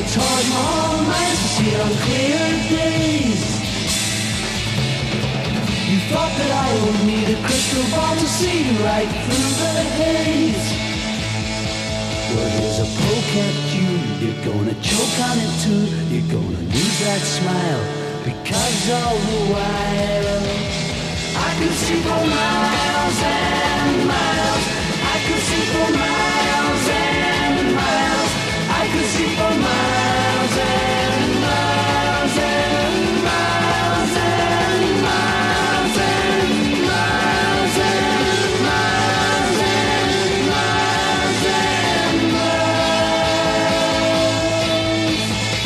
Taj Mahal nights, to see it on clear days. You thought that I would need a crystal ball to see right through the haze. Well, here's a poke at you, you're gonna choke on it too. You're gonna lose that smile, because all the while I could see for miles and miles. I could see for miles and miles. I could see for miles and miles and miles and miles and miles and miles and miles and miles.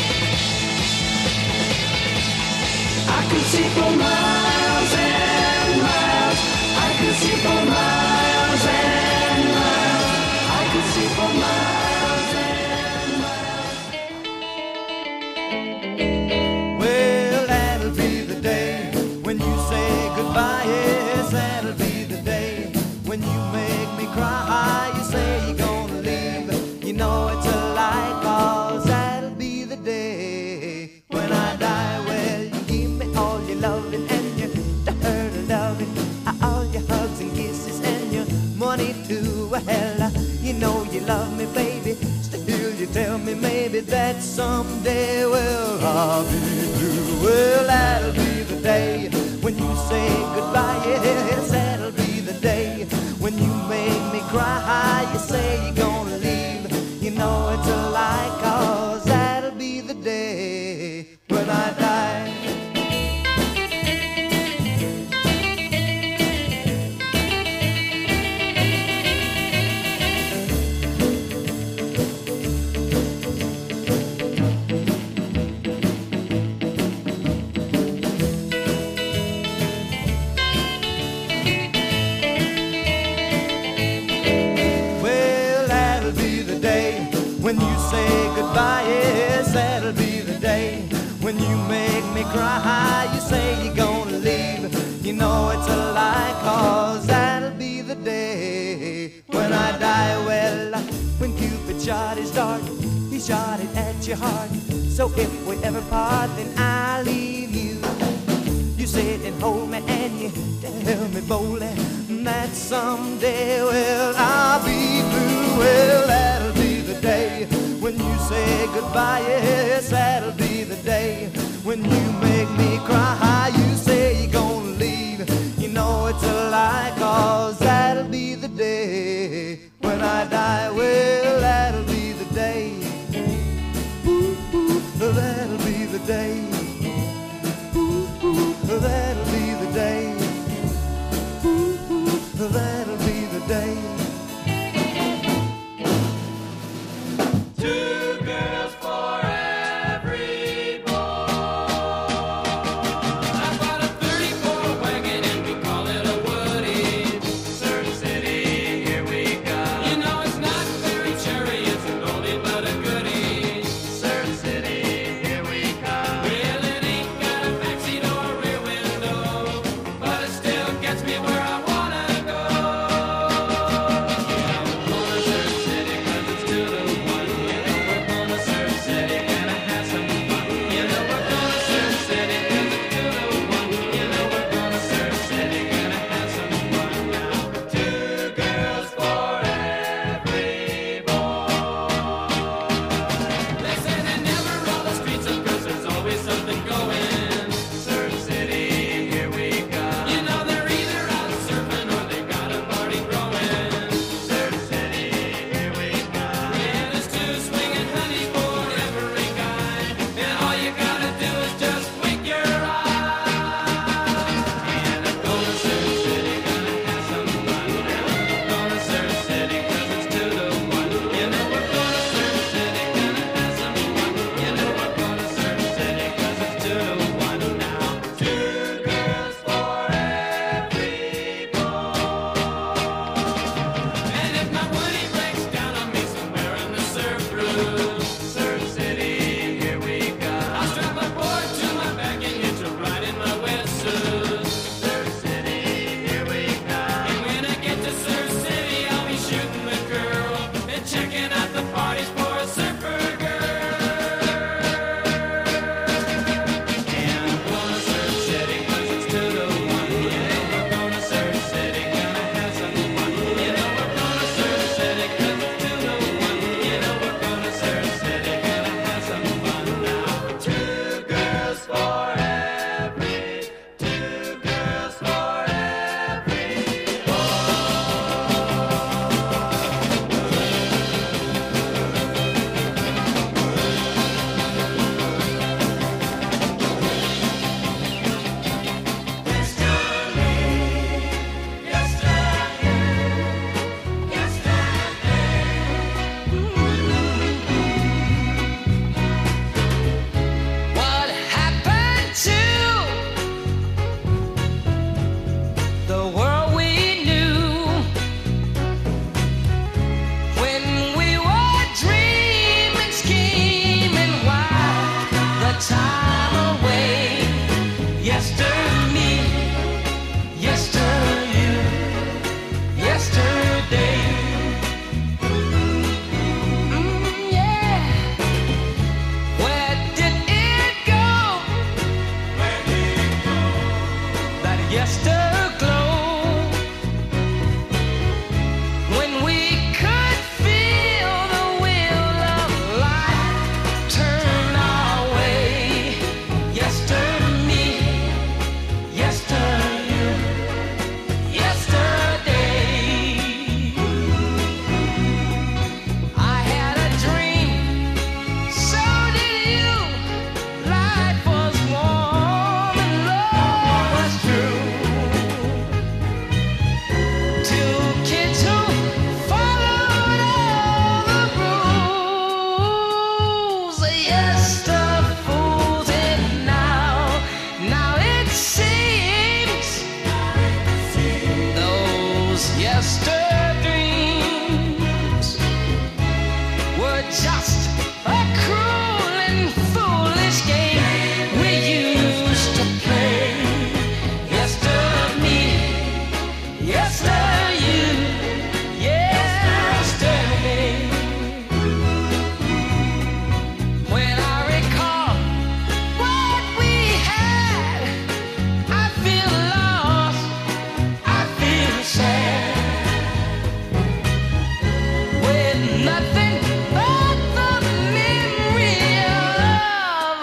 I could see for miles and miles. I could see for miles and miles. I could see for miles and miles. Well, that'll be the day when you say goodbye. Yes, that'll be the day when you make me cry. You say you're gonna leave, you know it's a lie, 'cause that'll be the day when I die. Well, you give me all your loving and your hurt loving, all your hugs and kisses and your money too. Well, you know you love me, baby. Still you tell me maybe that someday, well, I'll be blue. Well, that'll be the day when you say goodbye. Yes, that'll be the day when you make me cry. You say you're gonna leave, you know it's a lie, 'cause that'll be the day when I die. Well, that'll be the day when you say goodbye. Yes, that'll be the day when you make me cry. You say you're gonna leave, you know it's a lie, 'cause that'll be the day when I die. Well, when Cupid shot his dart, he shot it at your heart. So if we ever part, then I'll leave you. You sit and hold me and you tell me boldly that someday, well, I'll be blue. Well, that'll be the day when you say goodbye. Yes, that'll be the day when you make me cry. You say you're gonna leave, you know it's a lie, 'cause that'll be the day when I die. Well, that'll be the day. Ooh, ooh, that'll be the day. Ooh, ooh, that'll be the day. Ooh, ooh, that'll be the day. Two girls for every boy. I've got a 34 wagon and we call it a Woody. Surf City, here we come. You know it's not very cherry, it's an oldie but a goodie. Surf City, here we come. Well, it ain't got a backseat or a rear window. me, you, yesterday. Yeah. Where did it go? That yesterglow, when we could feel the wheel of life turn our way. Me, you, yesterday. I had a dream, so did you. Life was warm and love was true. Two kids who followed all the rules. Yes, the fools and now it seems those yesterdreams were just a cruel and foolish game we used to play. Me, you, yesterday. When I recall what we had, I feel lost, I feel sad, with nothing but the memory of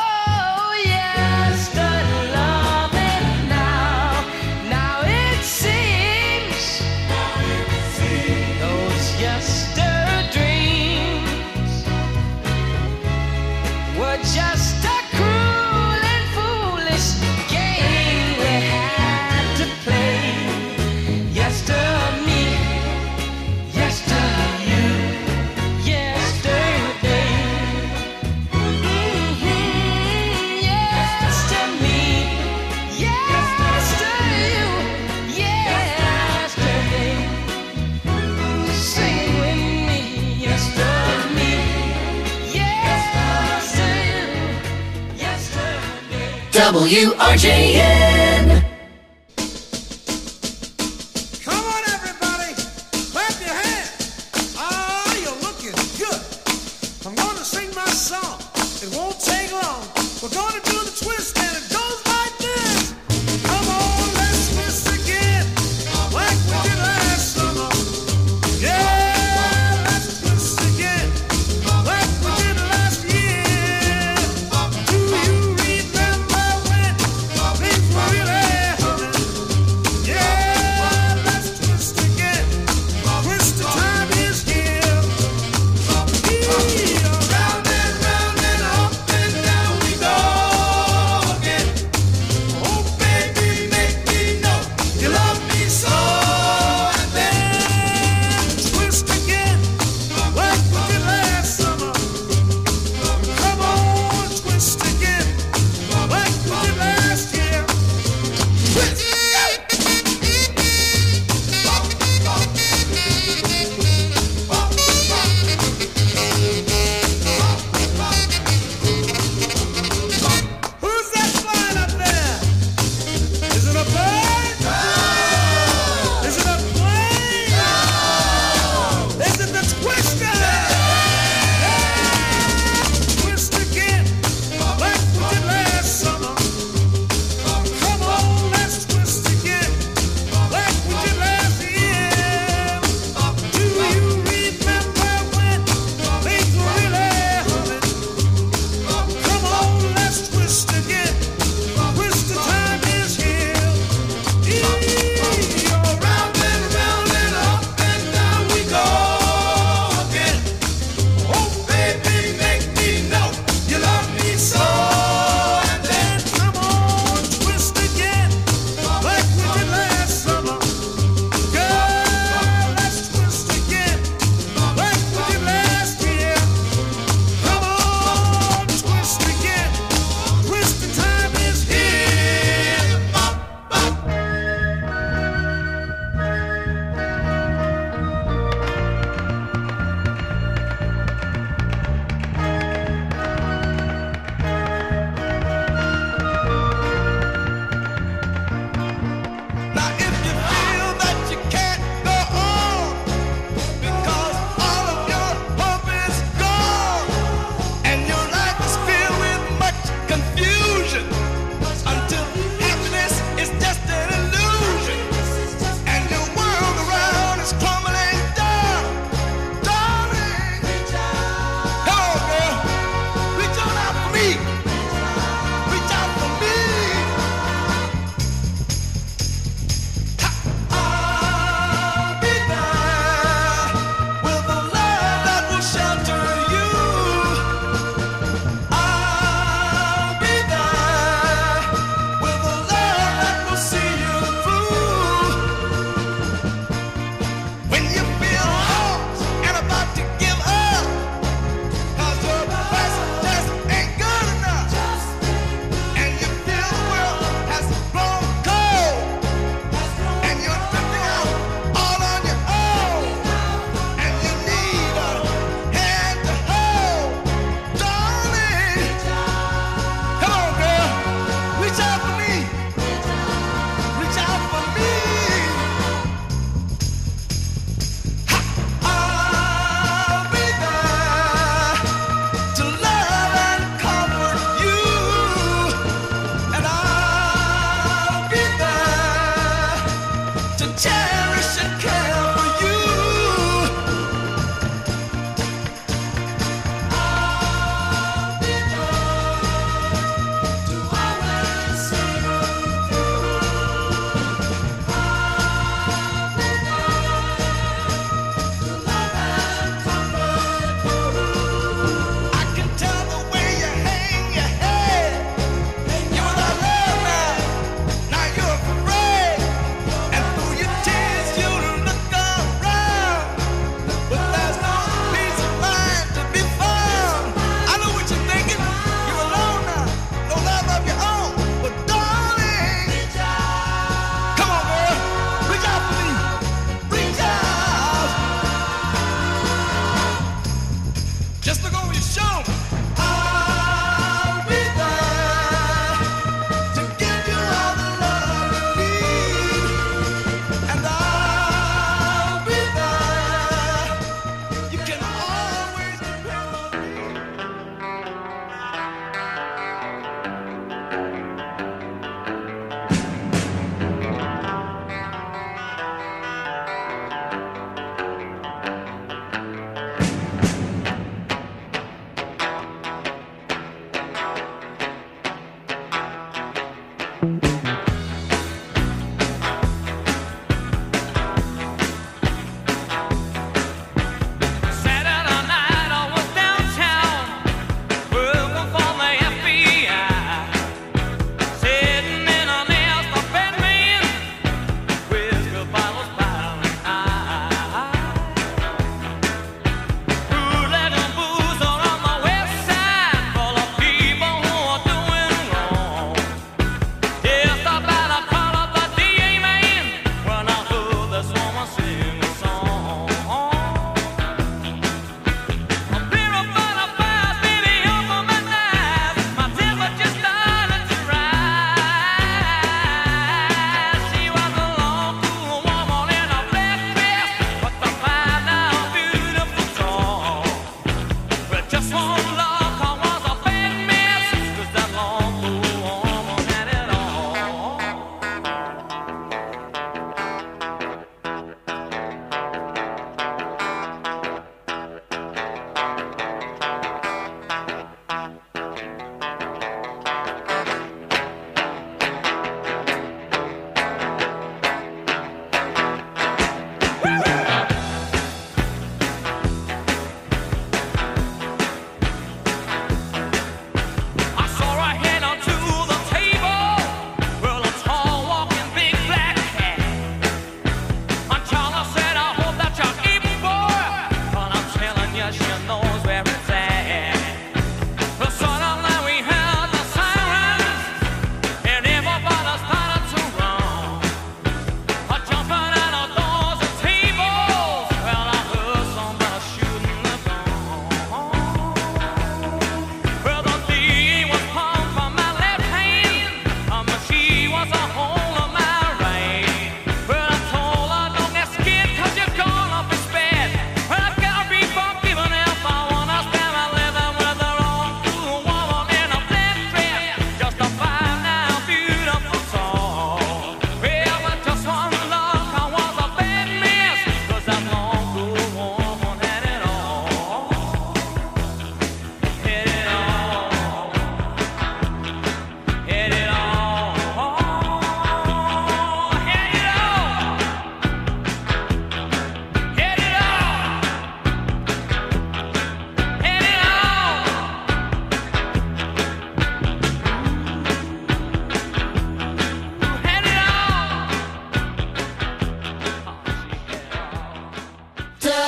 yesterday. Love it now it seems those yesterdreams were just a cruel and foolish game we had to play. Me, you, yesterday. Me, you, yesterday. Sing with me, yesterday. WRJN. Come on, everybody, clap your hands. Oh, you're looking good. I'm going to sing my song. It won't take long. We're going to do the twist, and it goes like this. Come on, let's twist again, like we did last summer. Yeah, let's twist again, like we did last year. Do you remember when things were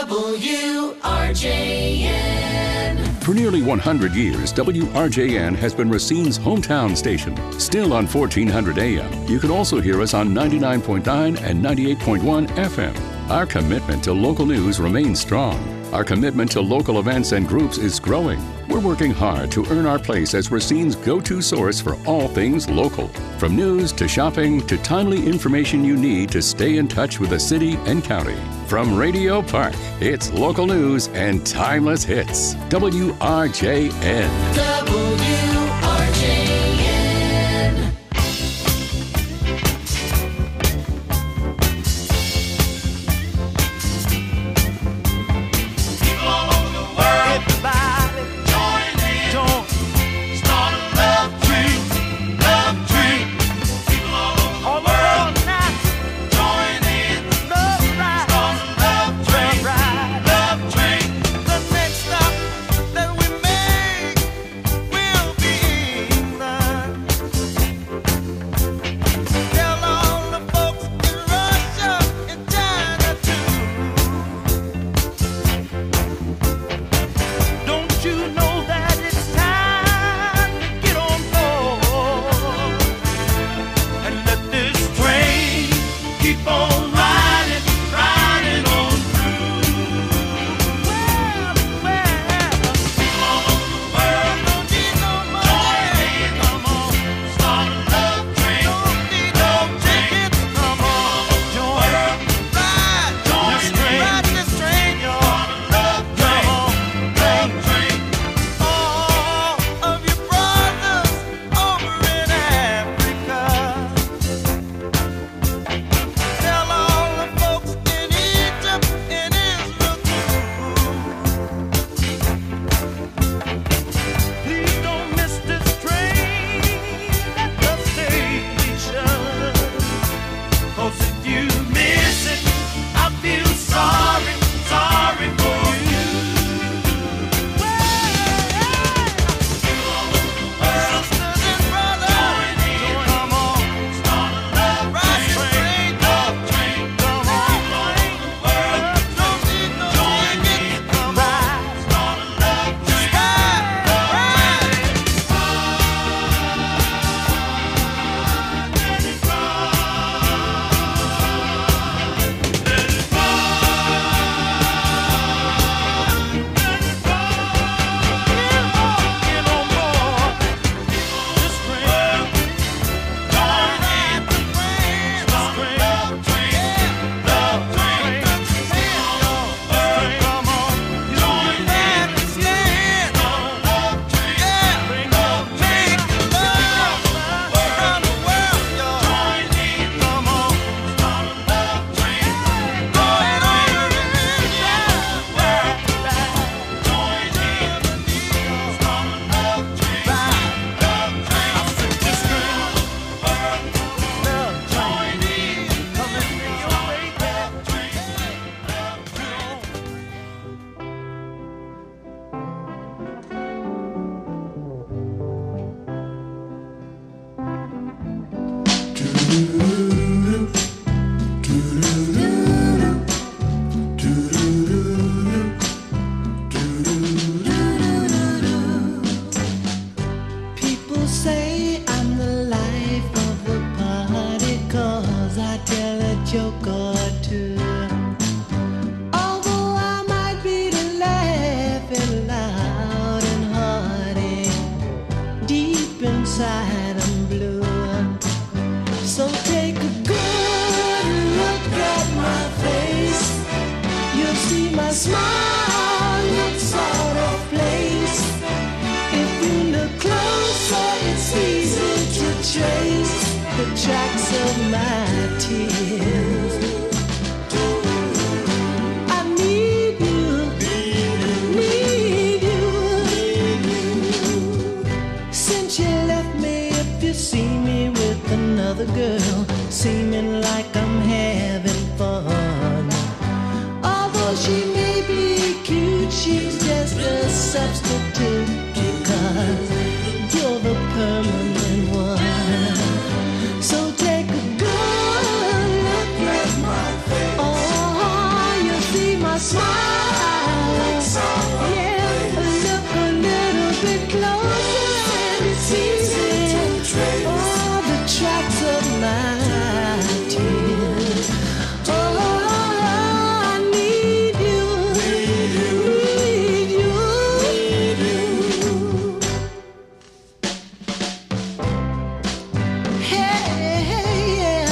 WRJN. For nearly 100 years, WRJN has been Racine's hometown station. Still on 1400 AM. You can also hear us on 99.9 and 98.1 FM. Our commitment to local news remains strong. Our commitment to local events and groups is growing. We're working hard to earn our place as Racine's go-to source for all things local. From news to shopping to timely information you need to stay in touch with the city and county. From Radio Park, it's local news and timeless hits. WRJN. WRJN. Smile. my tears. Oh, I need you, need you. Hey, yeah.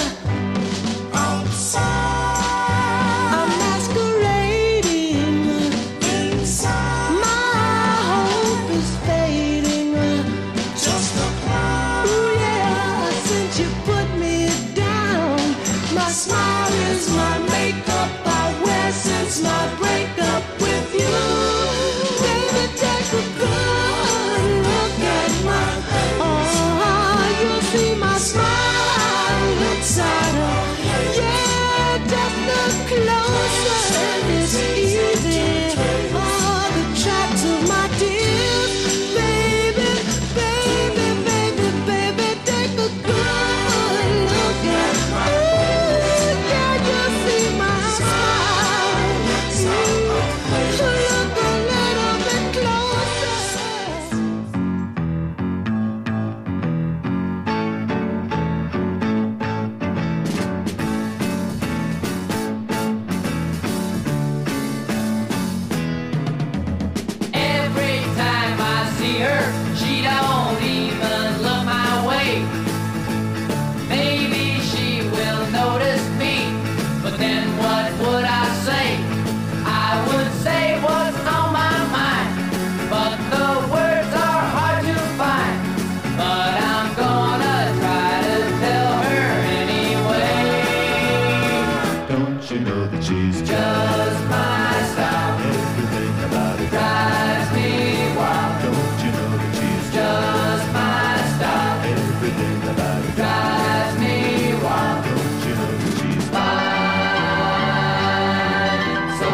I'm masquerading inside. My hope is fading. Just a cloud. Ooh, yeah, since you put me down, my smile is my makeup I wear since my breakup with you. Baby, take a good look at my oh, you'll see my smile inside her. Yeah, just look closer and it's easy. Oh, the traps of my tears. Baby, baby, baby, baby, take a good look at my yeah, you'll see my smile. Look a little bit closer. Every time I see her, she don't even look my way. Maybe she will notice me, but then what would I say? I would say what's on my mind, but the words are hard to find. But I'm gonna try to tell her anyway. Don't you know that she's Just my style everything about it? drives me wild. Don't you know that she's Just my style everything about it? drives me wild. Don't you know that she's Fine, so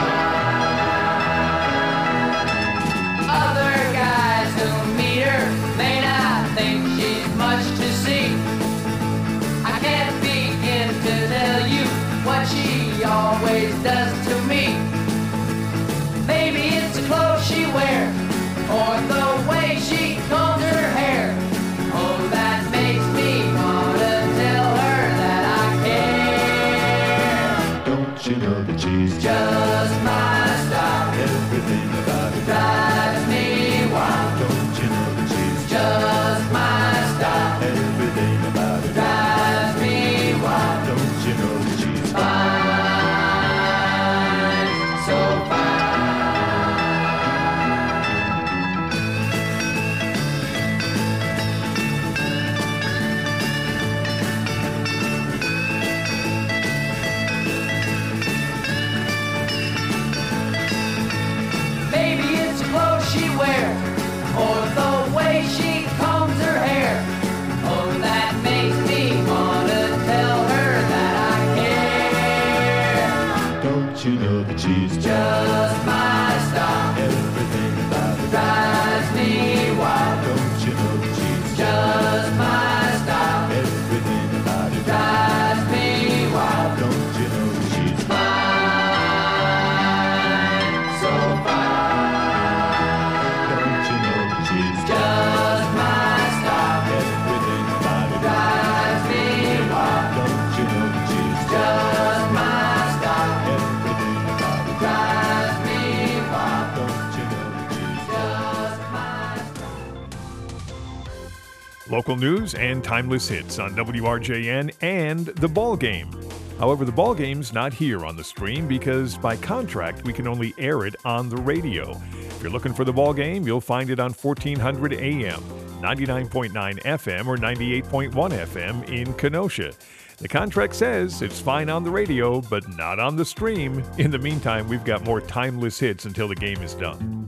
fine. Other guys who meet her may not think she's much to see. I can't begin to tell you what she always does to me. Maybe it's the clothes she wears or the way she combs her hair. Oh, that makes me wanna tell her that I care. Don't you know that she's Just my style everything about it? drives me wild. Don't you know that she's Just my style everything about it? drives me wild. Don't you know that she's Fine, so fine. Maybe it's the clothes she wears or the way she combs her hair. Oh, that makes me wanna tell her that I care. Don't you know that she's Just my style everything about it? drives me wild. Don't you know that she's Just my style everything about it? drives me wild. Don't you know that she's Fine, so fine. Don't you know that she's Just my style everything about it? drives me wild. Don't you know that she's Just my style everything about it? drives me wild. Don't you know that she's Just my Local news and timeless hits on WRJN and The Ball Game. However, The Ball Game's not here on the stream because by contract we can only air it on the radio. If you're looking for The Ball Game, you'll find it on 1400 AM, 99.9 FM, or 98.1 FM in Kenosha. The contract says it's fine on the radio, but not on the stream. In the meantime, we've got more timeless hits until the game is done.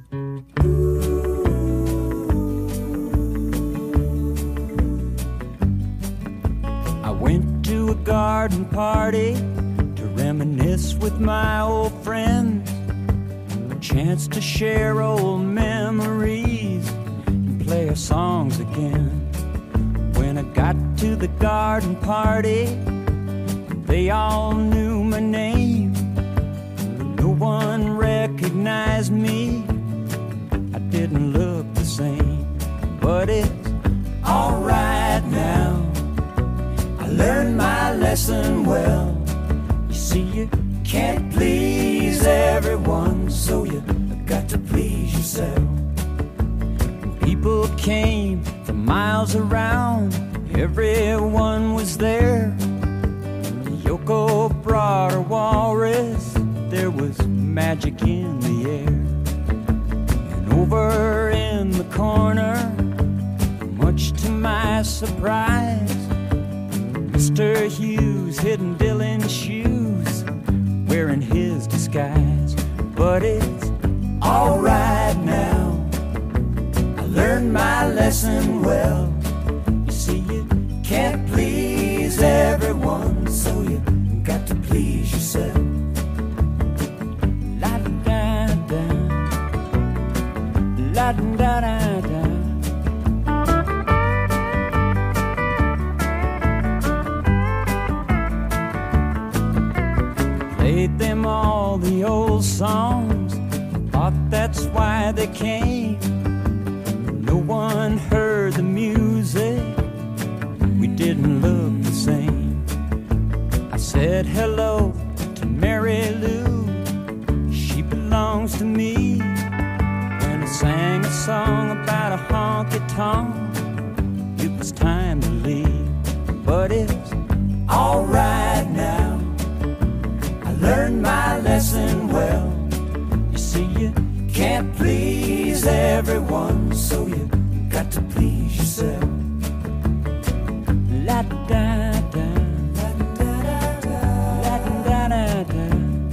I went to a garden party to reminisce with my old friends. A chance to share old memories and play our songs again. When I got to the garden party, they all knew my name. No one recognized me. I didn't look the same, but it's alright now. learned my lesson well. You see, you can't please everyone, so you got to please yourself. People came from miles around, everyone was there. Yoko brought her walrus, there was magic in the air. And over in the corner, much to my surprise, Mr. Hughes hidden Dylan's shoes, wearing his disguise. But it's alright now, I learned my lesson well. You see, you can't please everyone, so you got to please yourself. La-da-da-da, la-da-da-da. Played them all the old songs, thought that's why they came. No one heard the music, we didn't look the same. I said hello to Mary Lou, she belongs to me. When I sang a song about a honky-tonk, it was time to leave. But it's alright now, I learned my lesson well. You see, you can't please everyone, so you got to please yourself. La-da-da-da, la-da-da-da, la-da-da-da.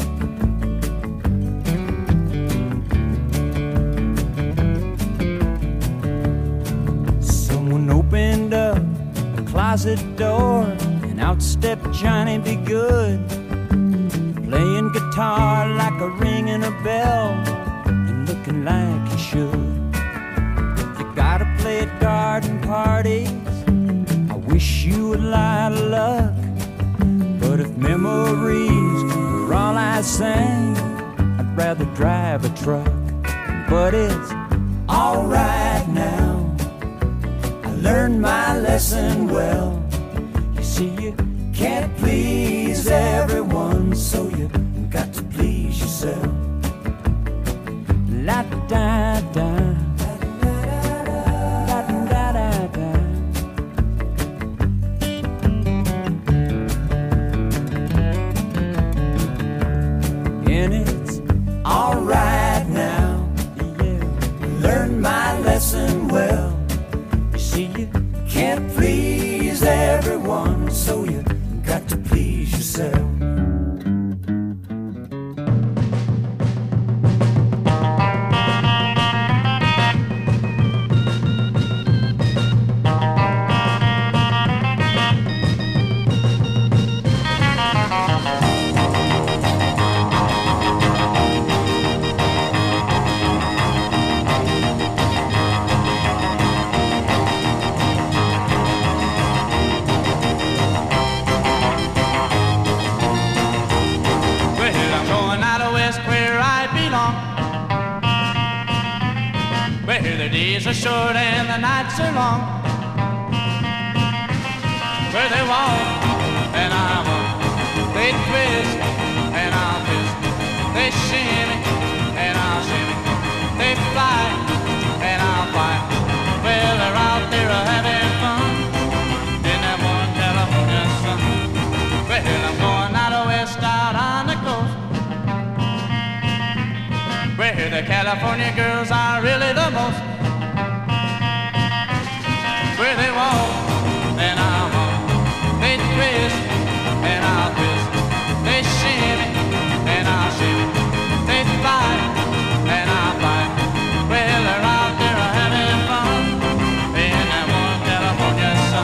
Someone opened up a closet door, and out stepped Johnny B. Good, playing guitar like a ringing a bell, and looking like he should. You gotta play at garden parties, I wish you a lot of luck. But if memories were all I sang, I'd rather drive a truck. But it's alright now, I learned my lesson well. You see, you can't please everyone, so you got to please yourself. La-da-da-da, la-da-da-da. And it's alright now, yeah, learned my lesson well. You see, you can't please everyone, so you got to please yourself. Are short and the nights are long, where they walk and I walk, they twist and I'll twist, they shimmy and I'll shimmy, they fly and I'll fly. Well, they're out there having fun in that one California sun. Well, I'm going out west, out on the coast, where the California girls are really the most. Where they walk and I walk, they twist and I'll twist, they shimmy and I'll shimmy, they fly and I'll fly. Well, they're out there having fun in that one California sun.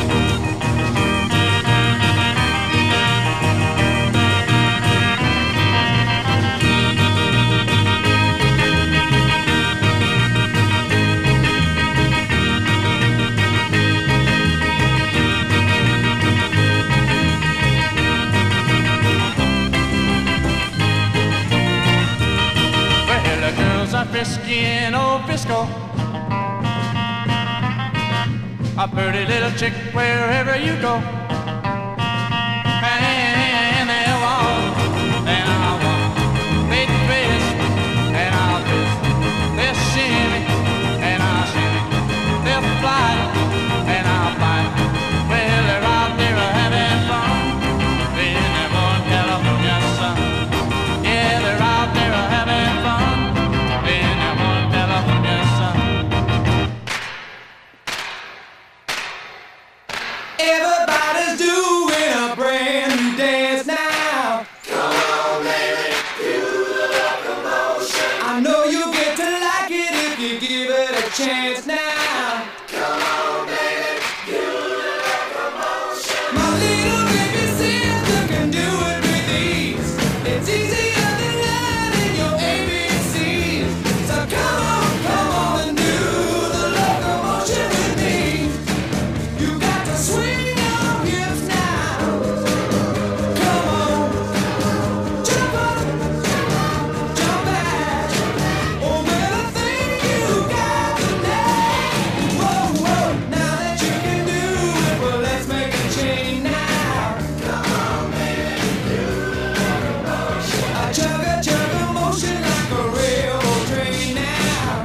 Frisky in old Frisco, a pretty little chick wherever you go. I chug a motion like a railroad train now.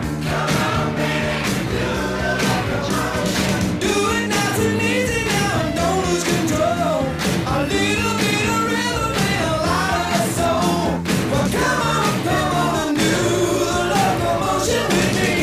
Do it nice and easy now and don't lose control. A little bit of rhythm and a lot of soul. Well, come on and do the locomotion with me.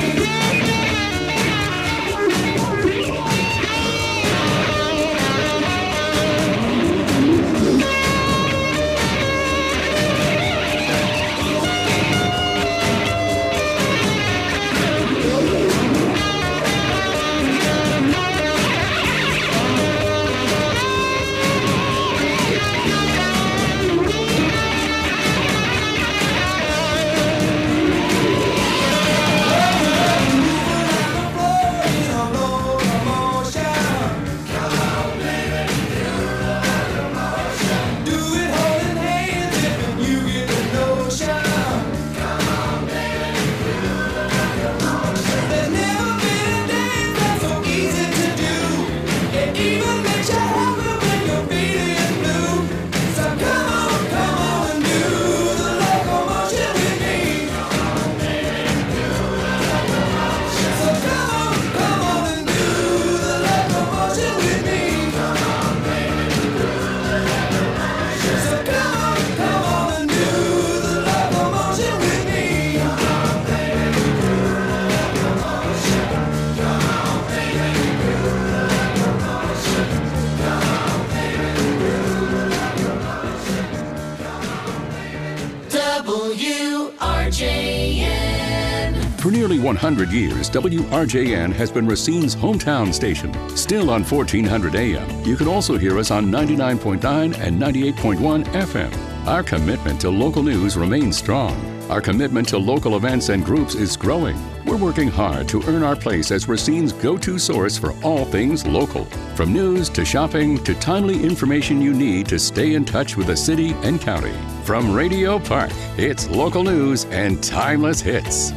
For nearly 100 years, WRJN has been Racine's hometown station. Still on 1400 AM, you can also hear us on 99.9 and 98.1 FM. Our commitment to local news remains strong. Our commitment to local events and groups is growing. We're working hard to earn our place as Racine's go-to source for all things local. From news to shopping to timely information you need to stay in touch with the city and county. From Radio Park, it's local news and timeless hits.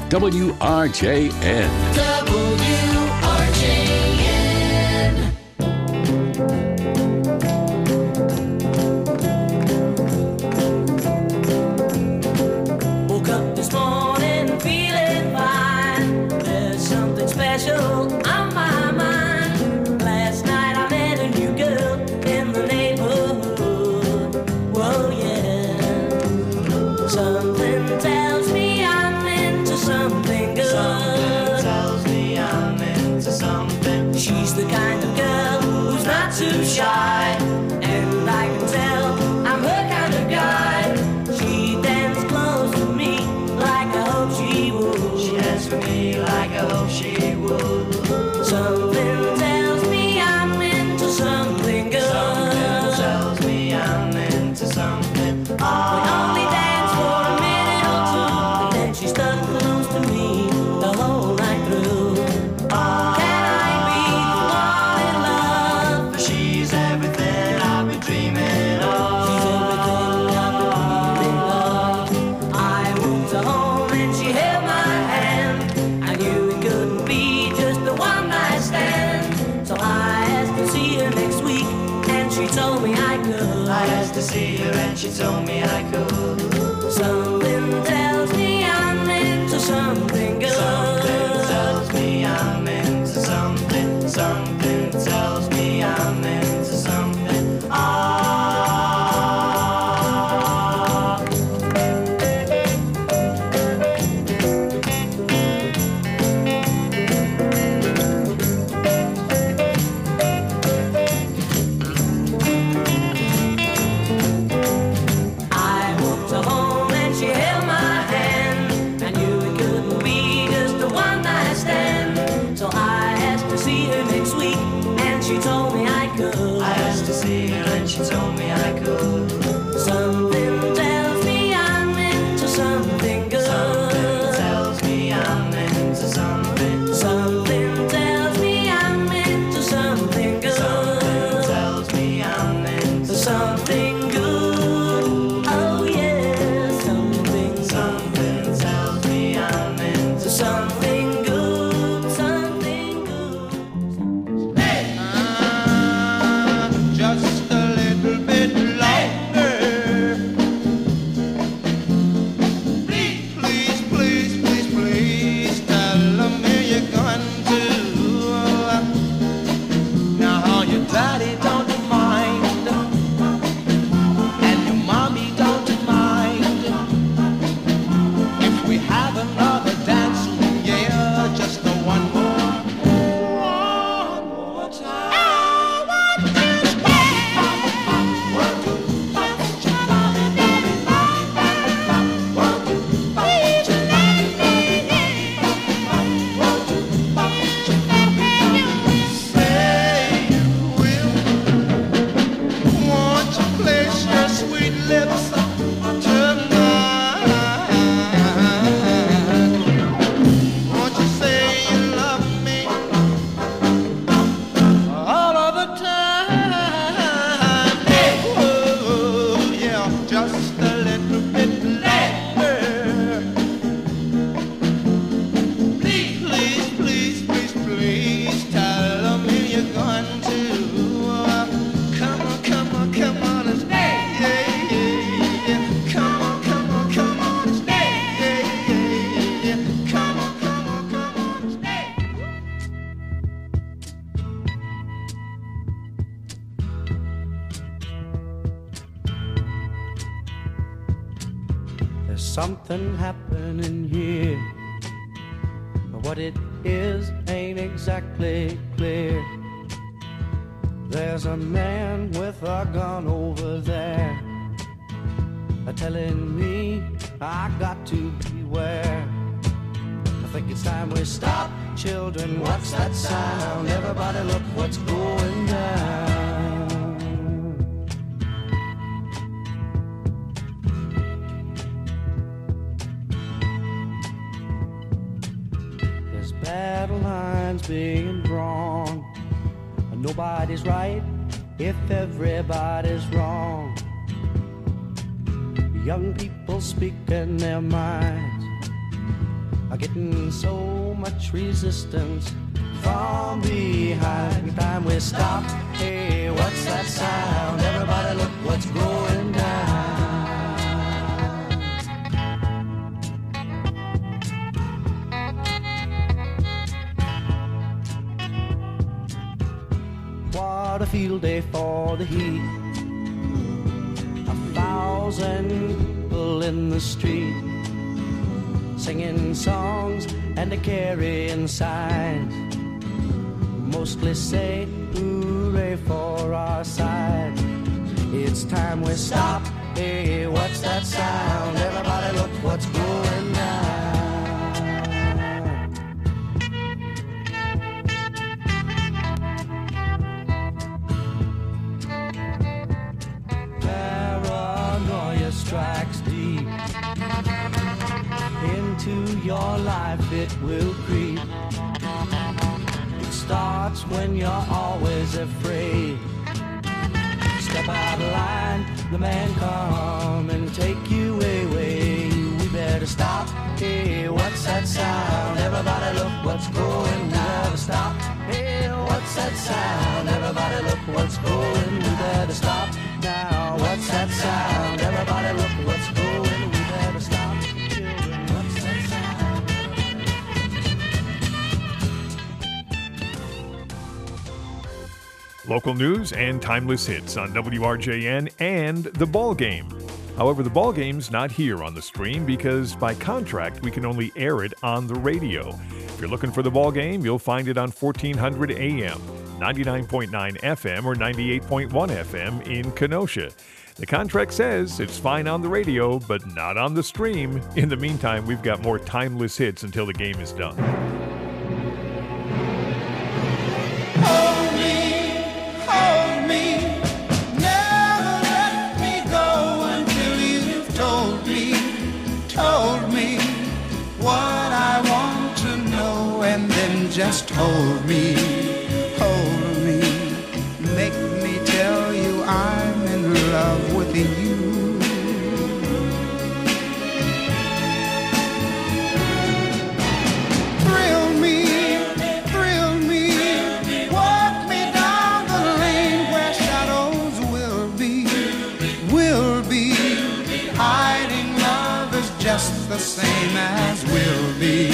WRJN. Woke up this morning feeling fine. There's something special on my mind. Last night I met a new girl in the neighborhood. Whoa, yeah. Something tells me I'm into something good. Something tells me I'm into something. She's the kind of girl who's not too shy. And I can tell I'm her kind of guy. She danced close to me like I hope she would. She danced for me like I hope she would. Something tells me I'm into something good. Something tells me I'm into something. We only danced for a minute or two, and then she stuck close to me the whole night through. Can I be the one in love? For she's everything I've been dreaming of. She's everything I've been dreaming of. I moved her home and she held my hand. I knew it couldn't be just a one night stand. So I asked to see her next week, and she told me I could. I asked to see her and she told me I could. Something tells me I'm into something good. Something tells me I'm into something. Something tells me I'm into something. I walked her home and she held my hand. I knew it couldn't be just a one night stand. So I asked to see her next week, and she told me I could. I asked to see her and she told me I could. Something tells me I'm into something good. Something tells me I'm into something. Something tells me I'm into something good. Something tells me I'm into something good. Oh yeah, something. Something tells me I'm into something good. Something good. Just a little bit lips tonight. Won't you say you love me all of the time? Oh, yeah, just a little bit later. Please, please, please, please tell me you're going to. Come on, come on, come on and stay. Yeah, yeah, yeah. Come on, come on, come on and stay. Yeah, yeah, yeah. Come on, come on, come on and stay. There's something happening here, but what it is ain't exactly clear. There's a man with a gun over there, telling me I got to beware. I think it's time we stop, children. What's that sound? Everybody look what's going down. There's battle lines being drawn. Nobody's right if everybody's wrong. Young people speaking their minds are getting so much resistance from behind. Every time we stop, hey, what's that sound? Everybody look what's going down. What a field day for the heat. 1,000 people in the street, singing songs and a carrying signs. Mostly say hooray for our side. It's time we stop. Hey, what's that sound? Everybody look what's going down. Paranoia strikes deep into your life, it will creep. It starts when you're always afraid. Step out of line, the man come and take you away. We better stop. Hey, what's that sound? Everybody look what's going. We better stop. Hey, what's that sound? Everybody look what's going. We better stop now. What's that sound? Everybody look what's going. We better stop. Children, what's that sound? Local news and timeless hits on WRJN and The Ball Game. However, The Ball Game's not here on the stream because by contract we can only air it on the radio. If you're looking for The Ball Game, you'll find it on 1400 AM, 99.9 FM, or 98.1 FM in Kenosha. The contract says it's fine on the radio, but not on the stream. In the meantime, we've got more timeless hits until the game is done. Hold me, never let me go until you've told me what I want to know, and then just hold me, make me tell you I'm in love with you. Thrill me, walk me down the lane where shadows will be. Hiding love is just the same as will be.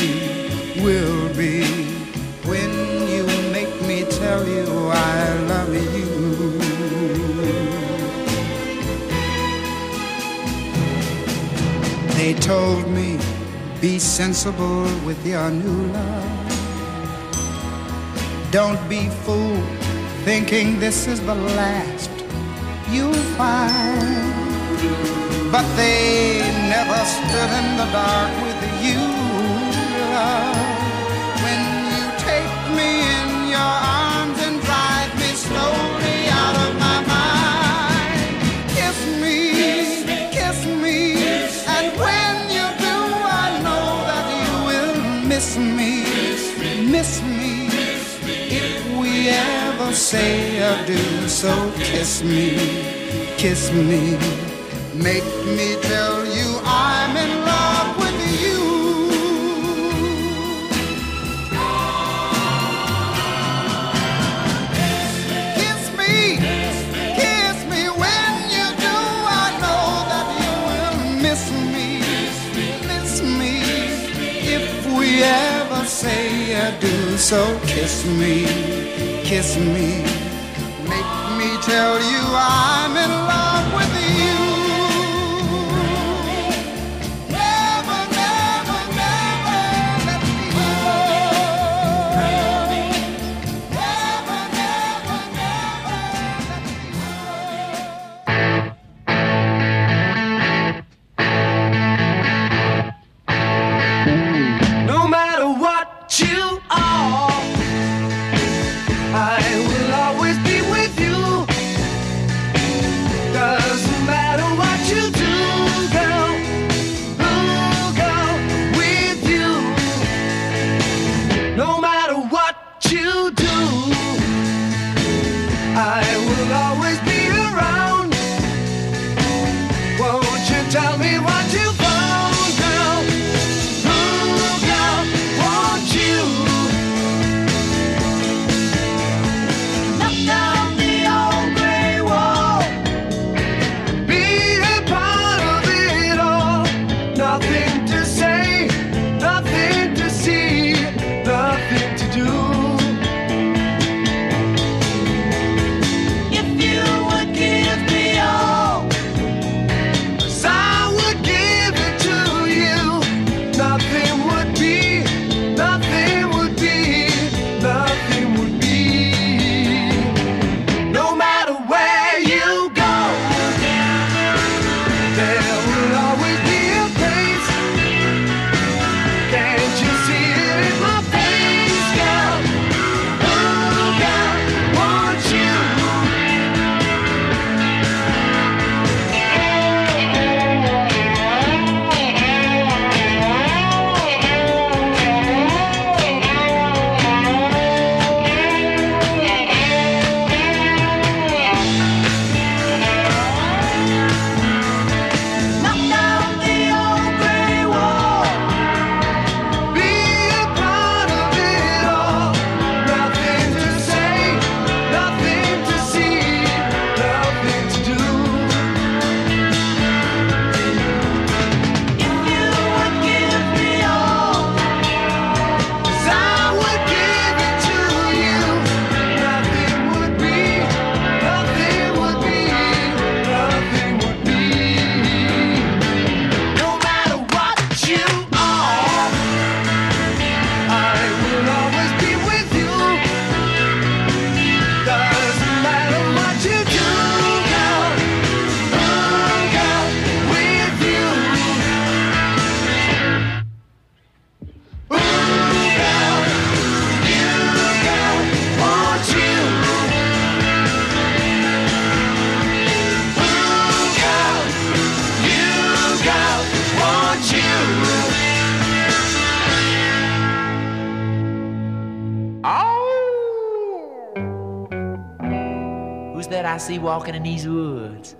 When you make me tell you I love you. They told me, be sensible with your new love. Don't be fooled thinking this is the last you'll find. But they never stood in the dark with you, love. When you take me in your arms and drive me slowly out of my mind. Kiss me, ever say I do. So kiss me, make me tell you I'm in love with you. Kiss me when you do. I know that you will miss me if we ever say I do. So kiss me, make me tell you I'm in love with you. Never, never, never let me go. Never, never, never let me go. No matter what you are, I will always be with you. Doesn't matter what you do, girl, with you. No matter what you do, I will always be around. Won't you tell me what you found, girl? Girl, won't you? Knock down the old gray wall. Be a part of it all. Nothing to say, nothing to see, nothing to do. If you would give me all, 'cause I would give it to you. Nothing would be, nothing would be, nothing would be. No matter where you go, there will always be a place. Can't you see it in my face, girl? Oh, girl, won't you? Knock down the old gray wall. Be a part of it all. Nothing to say, nothing to see, nothing to do. If you would give me all, 'cause I would give it to you. Nothing would be, nothing would be, nothing would be. No matter what you are, I will always be with you. Doesn't matter what you do, girl, with you. Girl, won't you? Girl, won't you? Who's that I see walking in these woods?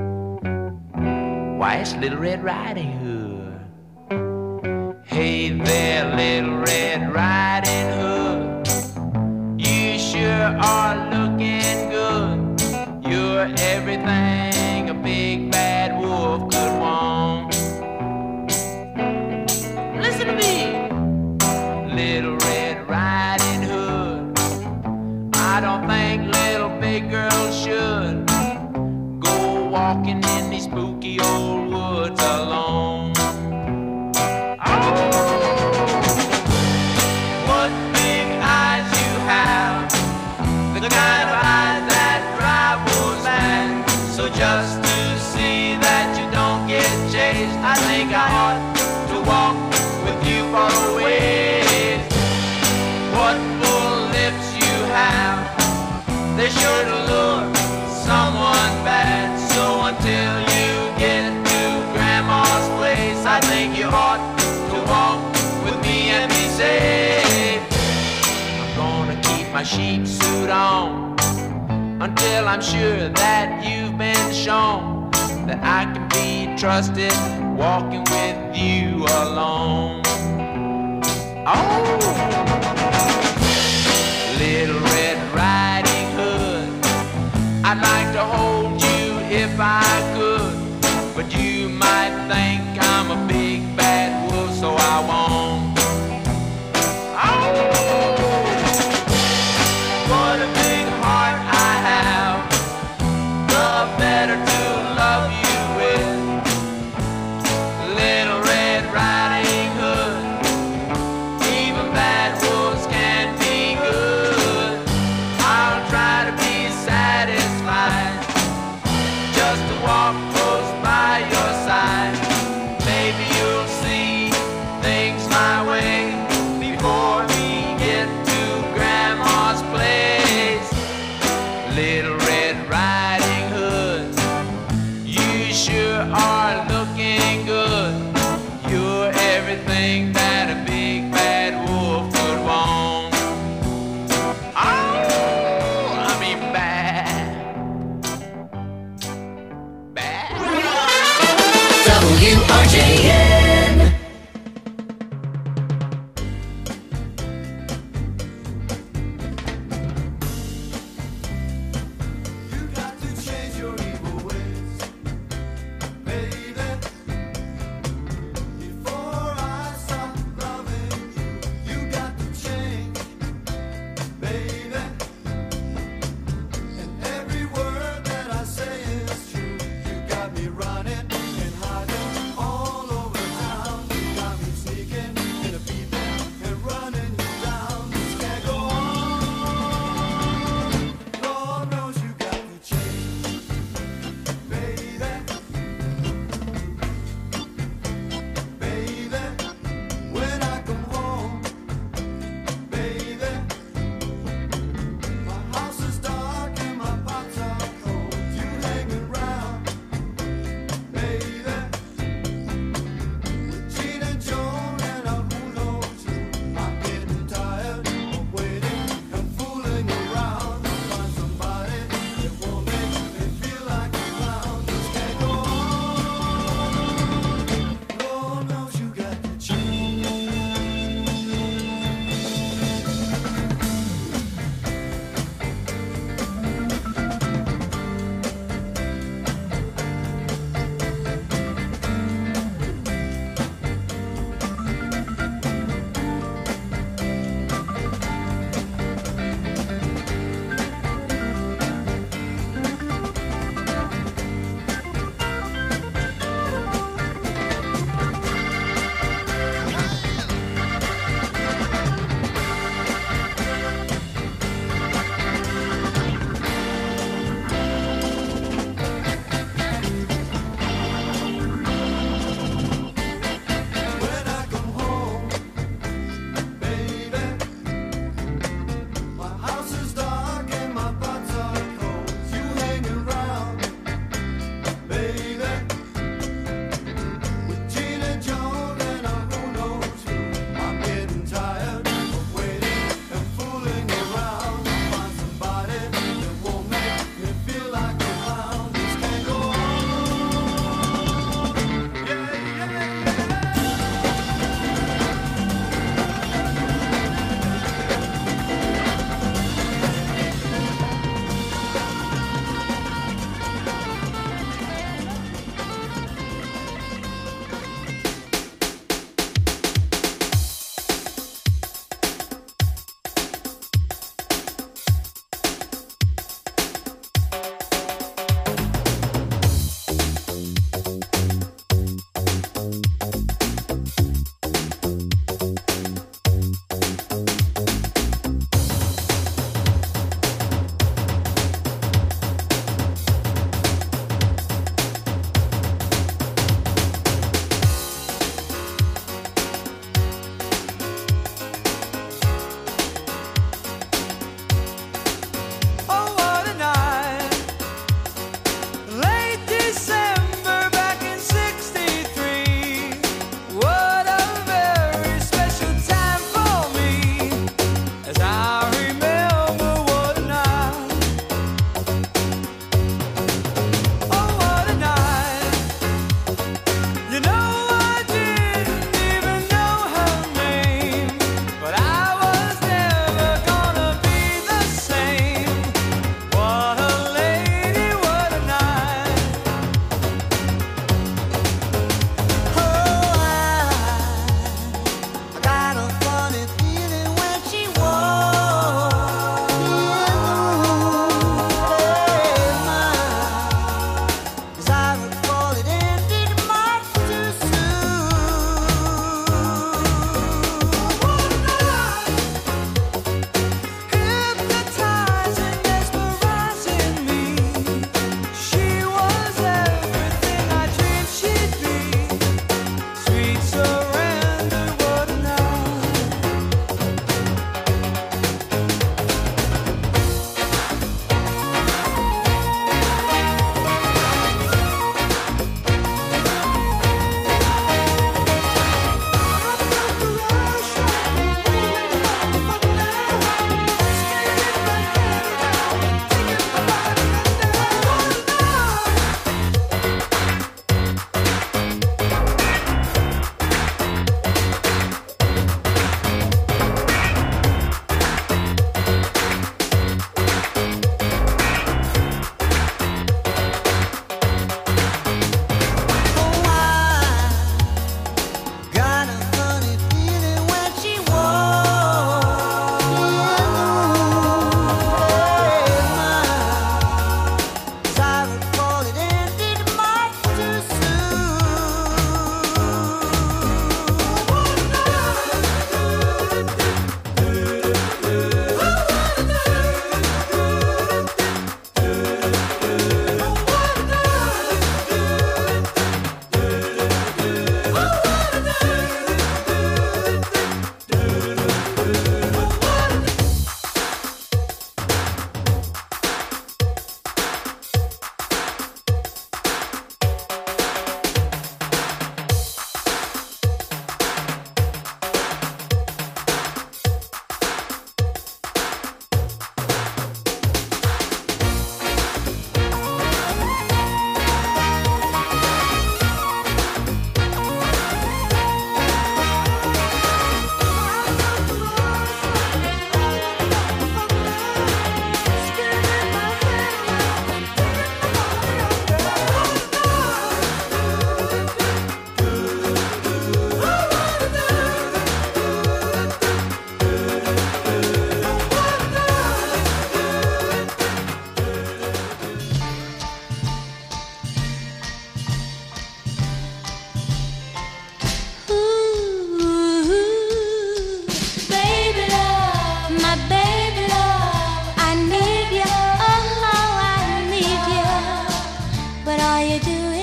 Why, it's Little Red Riding Hood. Hey there, Little Red Riding Hood. You sure are looking good. You're everything a big bad wolf could want. Listen to me, Little Red Riding Hood. I don't think little big girls should go walking in these spooky old woods alone. Oh, what big eyes you have, the kind of eyes that drive wolves mad. So just to see that you don't get chased, I think I ought to walk with you for a ways. What full lips you have, they sure to lure someone bad. So until you get to Grandma's place, I think you ought to walk with me and be safe. I'm gonna keep my sheep suit on, until I'm sure that you've been shown that I can be trusted walking with you alone. Oh, Little Red Riding Hood, I'd like to hold you if I could, but you might think I'm a big bad wolf, so I won't. Oh, what a big heart I have, the better to love you with. Little Red Riding Hood, even bad wolves can be good. I'll try to be satisfied just to walk close by your side. Maybe you'll see things my way before we get to Grandma's place. Little Red Riding Hood, you sure are looking good. You're everything that a big bad wolf would want. Oh, I mean bad. Bad. WRJN. You got to change your evil ways, baby. Before I stop loving you, you got to change, baby. And every word that I say is true. You got me running and hiding all over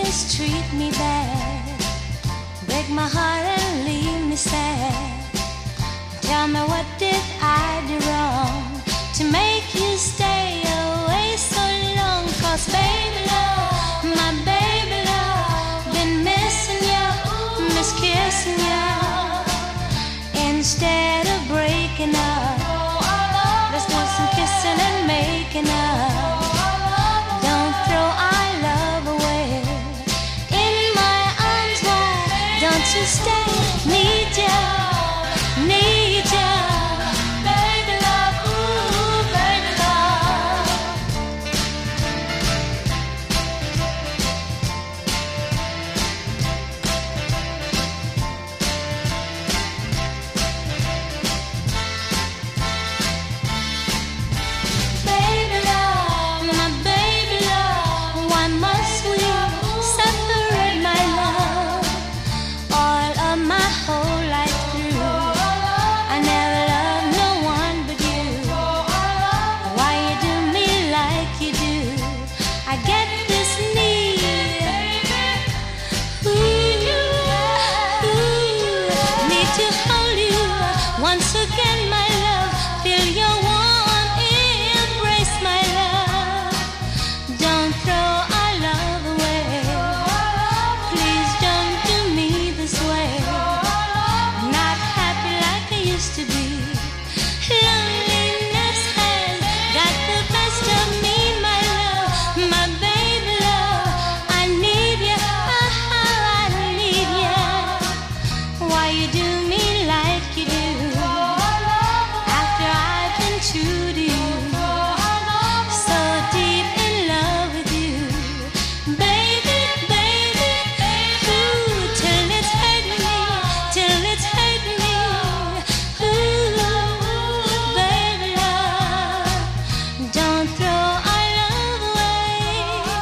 mistreat me bad, break my heart and leave me sad. Tell me, what did I do wrong to make you stay away so long? 'Cause baby love, my baby love, been missing you, miss kissing you. Instead of breaking up, let's do some kissing and making up. Don't throw our love away. In my arms, why don't you stay? Need you, need you. Baby love, ooh, baby love. Baby love, my baby love, why must we separate, my love? All of my whole life through, I never loved no one but you. Why you do me like you do? I get this need, need to hold you once again, my love. Feel your warm embrace, my love. Don't throw our love away. Please don't do me this way. Not happy like I used to be. Loneliness has got the best of me, my love. My baby love, I need you, I need you. Why you do me like you do? After I've been true to you, so deep in love with you, baby, baby, ooh, till it's hurting me, till it's hurting me, ooh, baby love, don't throw our love away.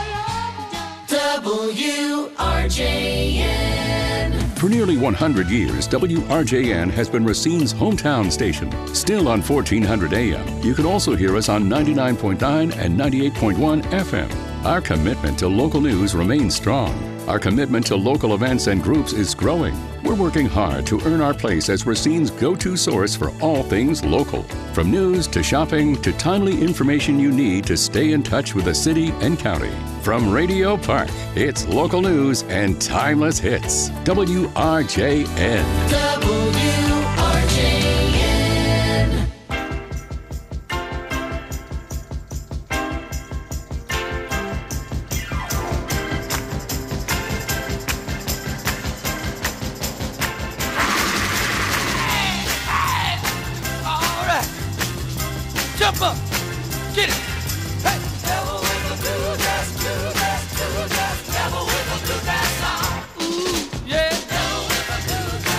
WRJN. For nearly 100 years, WRJN has been Racine's hometown station. Still on 1400 AM, you can also hear us on 99.9 and 98.1 FM. Our commitment to local news remains strong. Our commitment to local events and groups is growing. We're working hard to earn our place as Racine's go-to source for all things local. From news to shopping to timely information you need to stay in touch with the city and county. From Radio Park, it's local news and timeless hits. WRJN. WRJN.